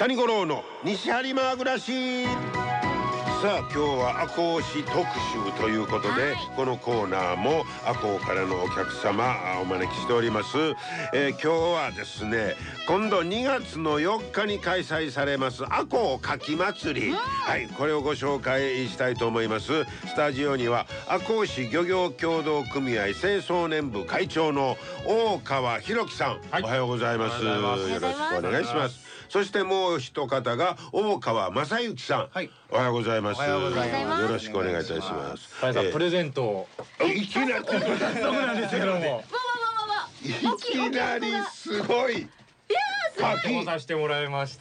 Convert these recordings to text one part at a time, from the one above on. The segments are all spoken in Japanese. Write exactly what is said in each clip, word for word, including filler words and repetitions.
谷五郎の西播磨暮らし。さあ今日は赤穂市特集ということで、はい、このコーナーも赤穂からのお客様お招きしております。えー、今日はですね、今度にがつのよっかに開催されます赤穂かき祭り、うん、はい、これをご紹介したいと思います。スタジオには赤穂市漁業協同組合青少年部会長の大川博樹さん、はい、おはようございます。よろしくお願いします。そしてもう一方が大川正幸さん、はい、おはようございます。よろしくお願いいたします。 はい、さんプレゼントをいきなり早速なんですけども、いきなりすごい柿をさせてもらいました。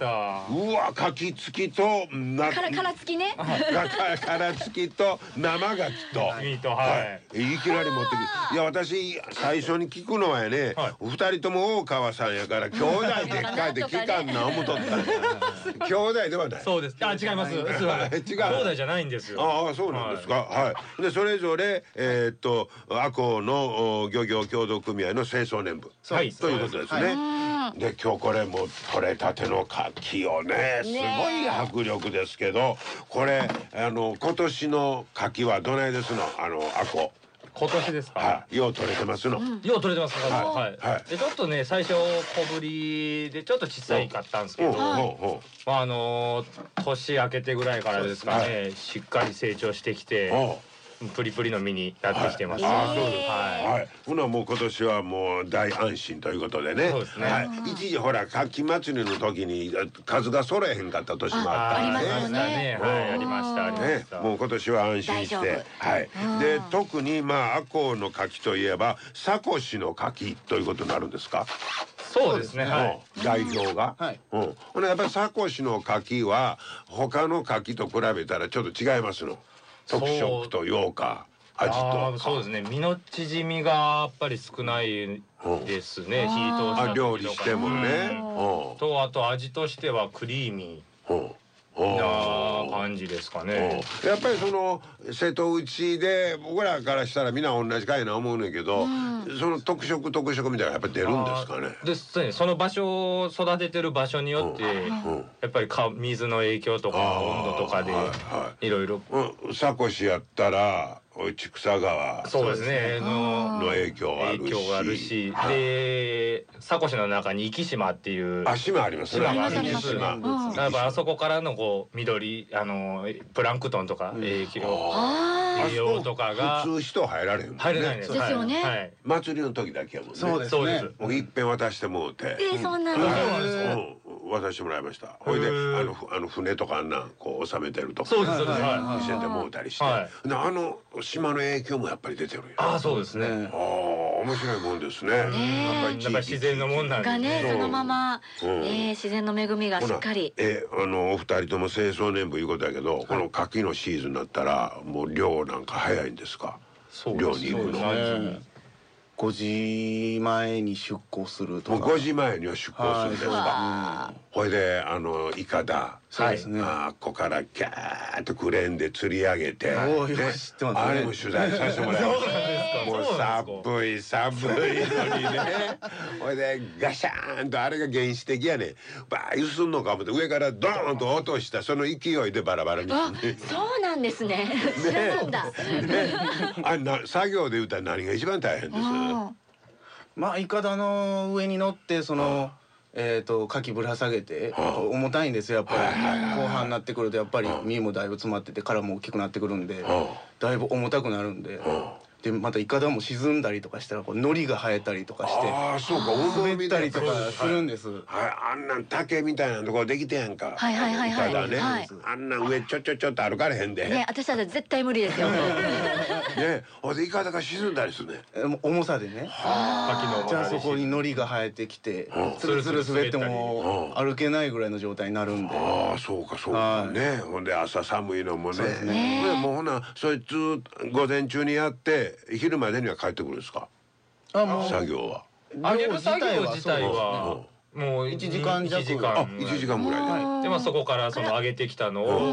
うわ、柿付きとなからから付きね。 から付きと生牡蠣と。はい。いきなり持ってきて、いや私最初に聞くのはね、二人とも大川さんやから兄弟でっかいで聞かんな思うとった。兄弟ではない。 そうです。あ、違います。違う。兄弟じゃないんですよ。 ああ、そうなんですか。はい。でそれぞれえっと赤穂の漁業協同組合の青少年部ということですね。で今日これも取れたての柿をね、すごい迫力ですけど、これあの今年の柿はどないですの？あの赤穂今年ですか？ はい、よう取れてますの。 よう取れてます。はい。でちょっとね最初小ぶりでちょっと小さいかったんですけど、あの年明けてぐらいからですかね、しっかり成長してきて。プリプリの実になってきてます。 はい。ほなもう今年はもう大安心ということでね。 そうですね。 一時ほら柿祭りの時に数が揃えへんかった年もあったんで。 ありますよね。 はい、ありましたありました。 もう今年は安心して、はい。で特にまあ赤穂の柿といえば佐古市の柿ということになるんですか？ そうですね。はい。 代表が。はい。うん。ほなやっぱり佐古市の柿は他の柿と比べたらちょっと違いますの。特色とようか味と。 そうですね。身の縮みがやっぱり少ないですね。火通し料理してもね。 とあと味としてはクリーミーな感じですかね。 やっぱりその瀬戸内で僕らからしたらみんな同じかいな思うねんけど、その特色特色みたいなやっぱり出るんですかね。 ですね。その場所を育ててる場所によってやっぱり水の影響とか温度とかでいろいろ。 佐古市やったら千草川、 そうですねの影響があるし、で佐古市の中に壱岐島っていう島ありますね。 島があるんです。 やっぱあそこからのこう緑あのプランクトンとか影響栄養とかが普通人入られへん。 入れないんですよね。 祭りの時だけやもんね。 そうですそうです。 もういっぺん渡してもうて。 え、そんなの。 渡してもらいました。ほいであのあの船とかあんなこう収めてるとか見せてもうたりして、あの島の影響もやっぱり出てるよ。 ああ、そうですね。 ああ、面白いもんですね。やっぱり自然のもんなんがね、そのまま自然の恵みがしっかり。 え、あのお二人とも青少年部いうことやけど、この牡蠣のシーズンになったらもう漁なんか早いんですか？漁に行くの。 ごじまえに出港するとか。 ごじまえには出港するんですか？ほいであのイカダ、 そうですね。 あっこからギャーッとクレーンで釣り上げて、あれも取材させてもらいました。もう寒い寒いのにね。ほいでガシャーンとあれが原始的やね。バー揺すんのか思って上からドーンと落としたその勢いでバラバラに。 あ、そうなんですね。知らなんだ。 あんな作業で言うたら何が一番大変です？ まあイカダの上に乗ってそのえっと牡蠣ぶら下げて重たいんですよやっぱり。後半になってくるとやっぱり身もだいぶ詰まってて殻も大きくなってくるんでだいぶ重たくなるんで。でまたイカダも沈んだりとかしたらこう海苔が生えたりとかして、 ああそうか、 滑ったりとかするんです。 はい、あんなん竹みたいなところできてやんか。 はいはいはいはい。 あんなん上ちょちょちょっと歩かれへんで。 ね、私は絶対無理ですよ。 ね、ほんでイカダが沈んだりするね。 重さでね。じゃあそこに海苔が生えてきて、つるつる滑っても歩けないぐらいの状態になるんで。 ああそうかそうかね。ほんで朝寒いのもね。もうほなそいつ午前中にやって。昼までには帰ってくるんですか？作業は。 揚げる作業自体はもういちじかん弱。 あ、いちじかんぐらいで。 でまあそこからその揚げてきたのを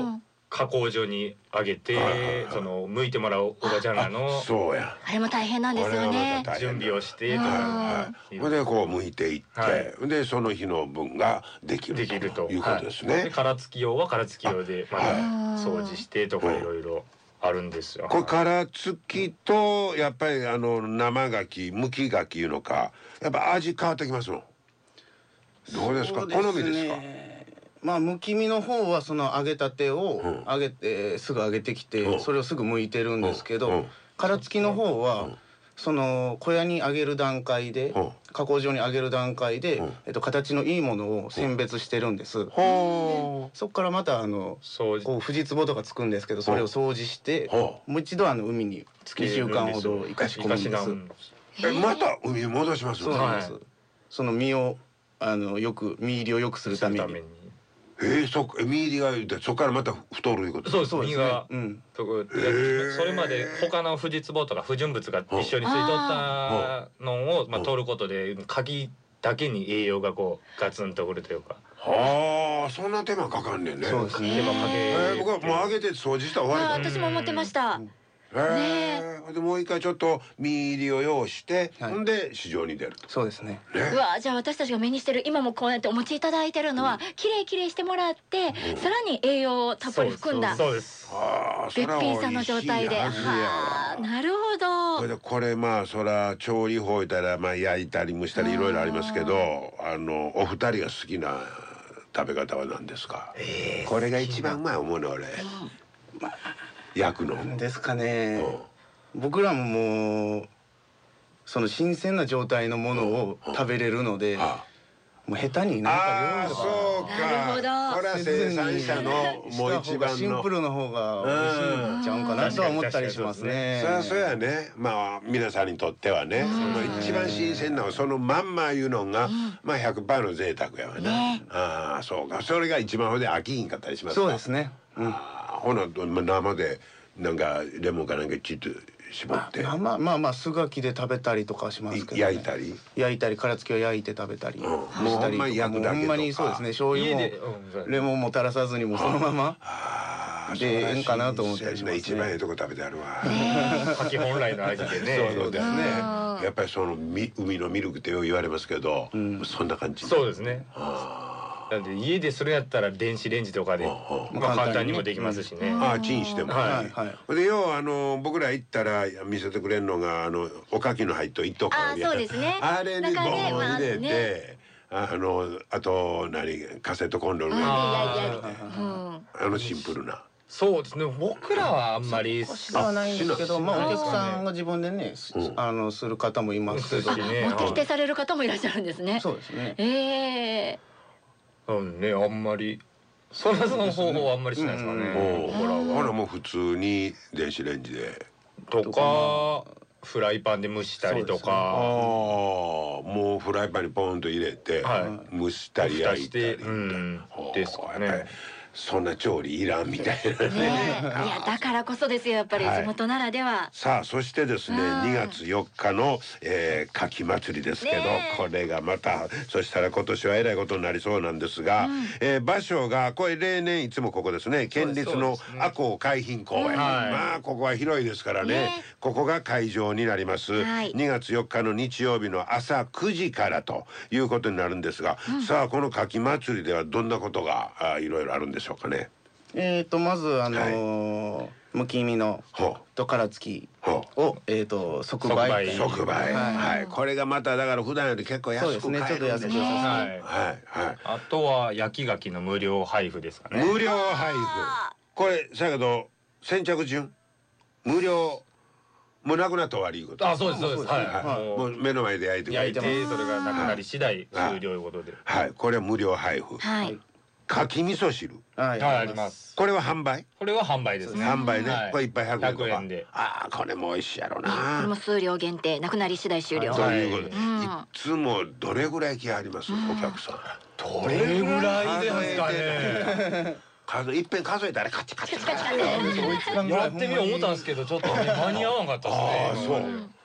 加工所にあげて、その剥いてもらうおばちゃんらのそうやあれも大変なんですよね。 準備をしてとか、 それでこう剥いていってでその日の分ができるできるということですね。 殻付き用は殻付き用でまた掃除してとかいろいろあるんですよ。 これ殻付きとやっぱりあの生牡蠣剥き牡蠣いうのかやっぱ味変わってきますの？どうですか？好みですか？ まあむき身の方はその揚げたてを揚げてすぐ揚げてきてそれをすぐ剥いてるんですけど、殻付きの方はその小屋に揚げる段階で加工場に揚げる段階でえっと形のいいものを選別してるんです。そこからまたあのこうフジツボとかつくんですけどそれを掃除してもう一度あの海ににしゅうかんほど生かし込むんです。 えまた海に戻します？ そうなんです。その身をあのよく身入りを良くするために。 えー、そ身入りがそこからまた太るいうこと？ そうです。身が、うん、それまで他のフジツボとか不純物が一緒についとったのをまあ取ることで牡蠣だけに栄養がこうガツンとくるというか。 はあ、そんな手間かかんねんね。 そうですね。 手間かけ。 えー、僕はもう揚げて掃除したら終わりだ。 私も思ってました。 ええ、でもう一回ちょっと身入りを用して、ほんで市場に出ると。 そうですね。 うわ、じゃあ私たちが目にしてる今もこうやってお持ちいただいてるのはきれいきれいしてもらってさらに栄養をたっぷり含んだそうです。 べっぴんさんの状態で。はあ、なるほど。 これでこれまあそら調理法いたらまあ焼いたり蒸したりいろいろありますけど、あのお二人が好きな食べ方は何ですか？これが一番うまい思うの俺。焼くのですかね。僕らももうその新鮮な状態のものを食べれるので、もう下手になんか料理とか。そうか。なるほど。これは生産者のもう一番のシンプルの方が美味しいんちゃうかなとは思ったりしますね。 そりゃそうやね。まあ皆さんにとってはね、一番新鮮なのはそのまんまいうのがまあ ひゃくパーセント の贅沢やわね。ああ、そうか。それが一番ほんで飽きひんかったりしますか？ そうですね。 ほな生でなんかレモンかなんかちょっと絞ってまあまあまあまあ素焼きで食べたりとかしますけど、 焼いたり焼いたり殻付きを焼いて食べたりもうほんまに焼くだけとかほんまにそうですね。醤油もレモンも垂らさずにもそのままでええんかなと思ったりしますね。 一番ええとこ食べてあるわ。 牡蠣本来の味でね。 そうだよね。やっぱりその海のミルクってよう言われますけど、そんな感じ。 そうですね。なんで家でそれやったら電子レンジとかでまあ簡単にもできますしね。 ああ、チンしても。で要はあの僕ら行ったら見せてくれるのがあのおかきの入った一斗缶あ、そうですね。 あれにボーン入れて、あのあと何カセットコンロのあのシンプルな。 そうですね。僕らはあんまりはないんですけど、まあお客さんが自分でねあのする方もいますけど、 持ってきてされる方もいらっしゃるんですね。 そうですね。 ええ。 うんね、あんまりそれその方法はあんまりしないですかね。 ほらほらもう普通に電子レンジでとかフライパンで蒸したりとか、ああもうフライパンにポンと入れて蒸したり焼いたりですかね。 そんな調理いらんみたいなね。 いやだからこそですよ、やっぱり地元ならでは。 さあそしてですねにがつよっかの牡蠣祭りですけど、これがまたそしたら今年はえらいことになりそうなんですが、場所がこれ例年いつもここですね、県立の赤穂海浜公園。まあここは広いですからね、ここが会場になります。にがつよっかの日曜日の朝くじからということになるんですが、さあこの牡蠣祭りではどんなことがいろいろあるんでしょうかね。 えっとまずあのむき身のと殻付きをえっと即売即売、はい、これがまただから普段より結構安く買えるんでね。はいはい。あとは焼き牡蠣の無料配布ですかね。 無料配布。これだけど先着順無料もうなくなった終わりいうこと。 あ、そうですそうです。はい。 もう目の前で焼いて焼いてそれがなくなり次第終了いうことで。 はい。これは無料配布。 はい。 牡蠣味噌汁。 はい、あります。 これは販売？ これは販売ですね。 販売ね。これいっぱいひゃくえんとか。 ひゃくえんで。 ああ、これも美味しいやろな。 これも数量限定、なくなり次第終了。 ということで、いつもどれぐらい来はりますお客さん。 どれぐらいですかね。 数いっぺん数えたらカチカチカチカチ。 やってみよう思ったんですけどちょっと間に合わなかったですね。 ああ、そう。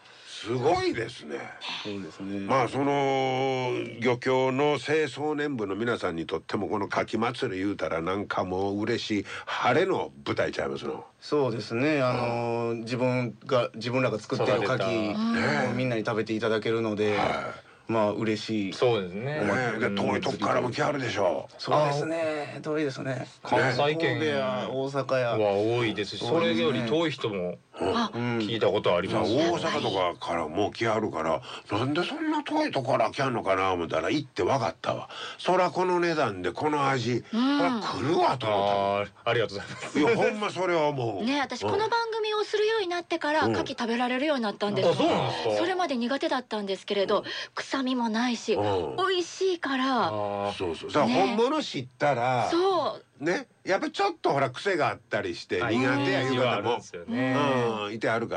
すごいですね。 そうですね。 まあその漁協の清掃年部の皆さんにとってもこの牡蠣祭り言うたらなんかもう嬉しい晴れの舞台ちゃいますの。 そうですね。あの自分が自分らが作ってる牡蠣をみんなに食べていただけるので。まあ嬉しい。 そうですね。 遠いとこからも来はるでしょう。 そうですね。遠いですね。 関西圏や大阪やは多いですし、それより遠い人も聞いたことあります。 大阪とかからもう来はるから、なんでそんな遠いとこから来はんのかな思ったら行って分かったわ。そらこの値段でこの味、これ来るわと思った。 ありがとうございます。 いやほんまそれは思う。 ね、私この番組をするようになってから牡蠣食べられるようになったんです。 あ、そうなんですか。 それまで苦手だったんですけれど、臭みもないし美味しいから。 そうそう。さあ本物知ったらそうね、やっぱちょっとほら癖があったりして苦手やいう方もうんいてあるから、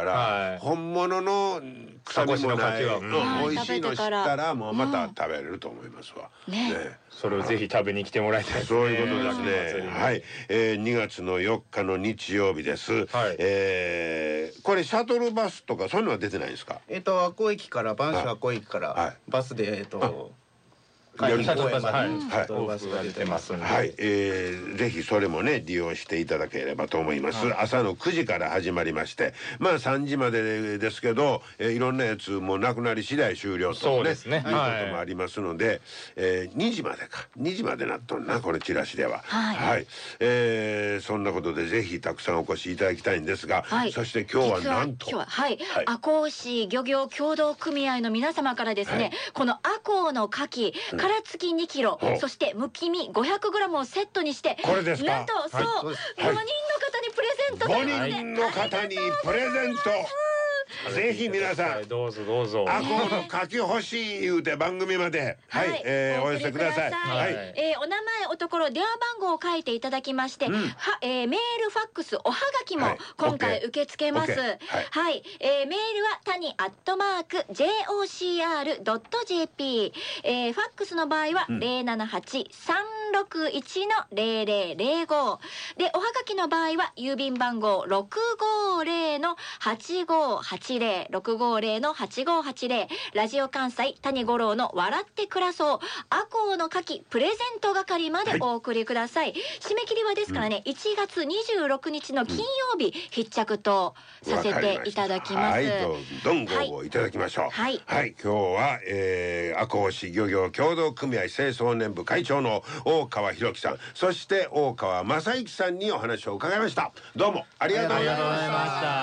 本物の臭みもない美味しいの知ったらもうまた食べれると思いますわ。 ね。 それをぜひ食べに来てもらいたい。 そういうことですね。はい、にがつのよっかの日曜日です。ええ、これシャトルバスとかそういうのは出てないですか？ えっと赤穂駅から播州赤穂駅からバスでえっと。 はい、シャトルバス、はい、 バスが出てますんで、 はい、えー、ぜひそれもね利用していただければと思います。朝のくじから始まりまして、まあさんじまでですけど、えー、いろんなやつもなくなり次第終了とね、いうこともありますので、えー、にじまでかにじまでなっとんなこれチラシでは。はい、はい、えー、そんなことでぜひたくさんお越しいただきたいんですが、はい、そして今日はなんと今日ははい、はい、赤穂市漁業協同組合の皆様からですね、はい、この赤穂の牡蠣、うん、殻付きにキロ、そしてむき身ごひゃくグラムをセットにして、 これですか？ なんとそう、ごにんの方にプレゼント。 ごにんの方にプレゼント。ぜひ皆さんどうぞどうぞ。 赤穂の牡蠣欲しい言うて番組まではい、えー、お寄せください。はい、 えー、お名前おところ電話番号を書いていただきまして、はえー、メールファックスおはがきも今回受け付けます。はい、えー、メールはたにアットマーク ジェイオーシーアールドットジェーピー、えー、ファックスの場合はゼロななはちさんろくいちのゼロゼロゼロごで、おはがきの場合は郵便番号ろくごゼロのはちごはちゼロ ろくごゼロのはちごはちゼロ、ラジオ関西谷五郎の笑って暮らそう赤穂の牡蠣プレゼント係までお送りください。はい、締め切りはですからね、うん、いちがつにじゅうろくにちの金曜日必着とさせていただきます。 はい、どんどんご応募いただきましょう。はい、はい、今日は、えー、赤穂市漁業協同組合清掃年部会長の大川博樹さん、そして大川正幸さんにお話を伺いました。どうもありがとうございました。